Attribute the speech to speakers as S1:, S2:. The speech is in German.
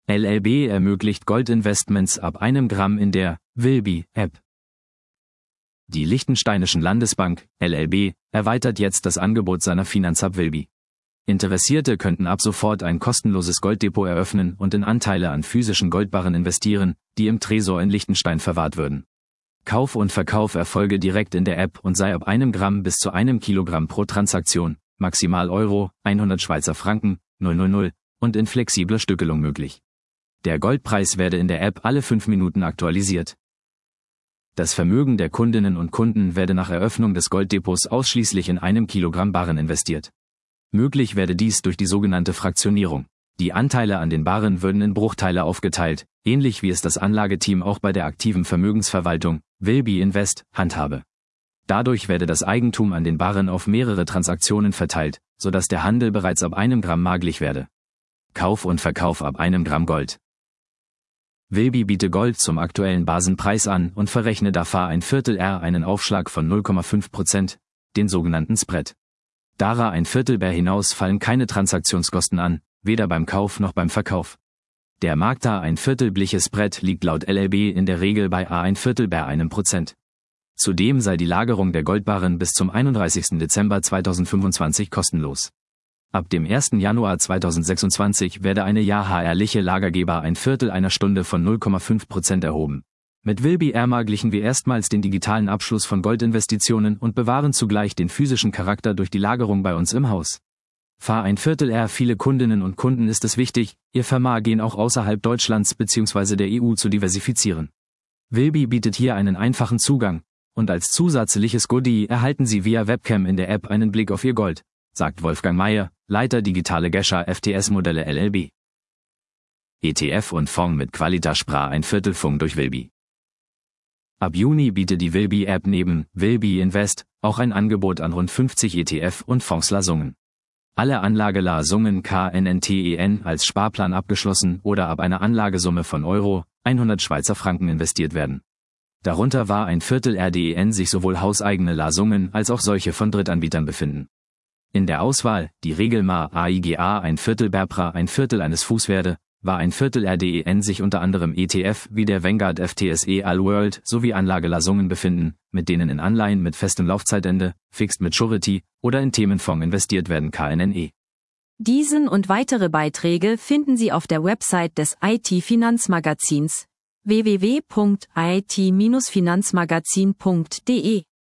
S1: LLB ermöglicht Goldinvestments ab 1 Gramm in der Wilby-App. Die Liechtensteinischen Landesbank, LLB, erweitert jetzt das Angebot seiner Finanz-App Wilby. Interessierte könnten ab sofort ein kostenloses Golddepot eröffnen und in Anteile an physischen Goldbarren investieren, die im Tresor in Liechtenstein verwahrt würden. Kauf und Verkauf erfolge direkt in der App und sei ab 1 Gramm bis zu 1 Kilogramm pro Transaktion, maximal Euro, 100 Schweizer Franken, 000, und in flexibler Stückelung möglich. Der Goldpreis werde in der App alle 5 Minuten aktualisiert. Das Vermögen der Kundinnen und Kunden werde nach Eröffnung des Golddepots ausschließlich in 1 Kilogramm Barren investiert. Möglich werde dies durch die sogenannte Fraktionierung. Die Anteile an den Barren würden in Bruchteile aufgeteilt, ähnlich wie es das Anlageteam auch bei der aktiven Vermögensverwaltung, Wilby Invest, handhabe. Dadurch werde das Eigentum an den Barren auf mehrere Transaktionen verteilt, sodass der Handel bereits ab 1 Gramm möglich werde. Kauf und Verkauf ab 1 Gramm Gold. Wilby biete Gold zum aktuellen Basenpreis an und verrechne dafür ein Viertel R einen Aufschlag von 0,5%, den sogenannten Spread. Dara ein Viertel Bär hinaus fallen keine Transaktionskosten an, weder beim Kauf noch beim Verkauf. Der Marktar ein Viertel bliche Spread liegt laut LLB in der Regel bei A ein Viertel Bär 1%. Zudem sei die Lagerung der Goldbarren bis zum 31. Dezember 2025 kostenlos. Ab dem 1. Januar 2026 werde eine jährliche Lagergeber ein Viertel einer Stunde von 0,5% erhoben. Mit Wilby ermöglichen wir erstmals den digitalen Abschluss von Goldinvestitionen und bewahren zugleich den physischen Charakter durch die Lagerung bei uns im Haus. Für ein Viertel R viele Kundinnen und Kunden ist es wichtig, ihr Vermögen auch außerhalb Deutschlands bzw. der EU zu diversifizieren. Wilby bietet hier einen einfachen Zugang, und als zusätzliches Goodie erhalten Sie via Webcam in der App einen Blick auf Ihr Gold, sagt Wolfgang Meyer, Leiter Digitale Gescher FTS-Modelle LLB. ETF und Fonds mit Qualitas Spra ein Viertel Fonds durch Wilby. Ab Juni bietet die Wilby-App neben Wilby Invest auch ein Angebot an rund 50 ETF- und Fondslösungen. Alle Anlagelösungen KNNTEN als Sparplan abgeschlossen oder ab einer Anlagesumme von Euro, 100 Schweizer Franken investiert werden. Darunter war ein Viertel RDEN sich sowohl hauseigene Lösungen als auch solche von Drittanbietern befinden. In der Auswahl, die Regelmar AIGA ein Viertel Berpra ein Viertel eines Fuß werde, war ein Viertel RDEN sich unter anderem ETF wie der Vanguard FTSE All World sowie Anlagelösungen befinden, mit denen in Anleihen mit festem Laufzeitende, Fixed Maturity oder in Themenfonds investiert werden KNNE.
S2: Diesen und weitere Beiträge finden Sie auf der Website des IT-Finanzmagazins www.it-finanzmagazin.de.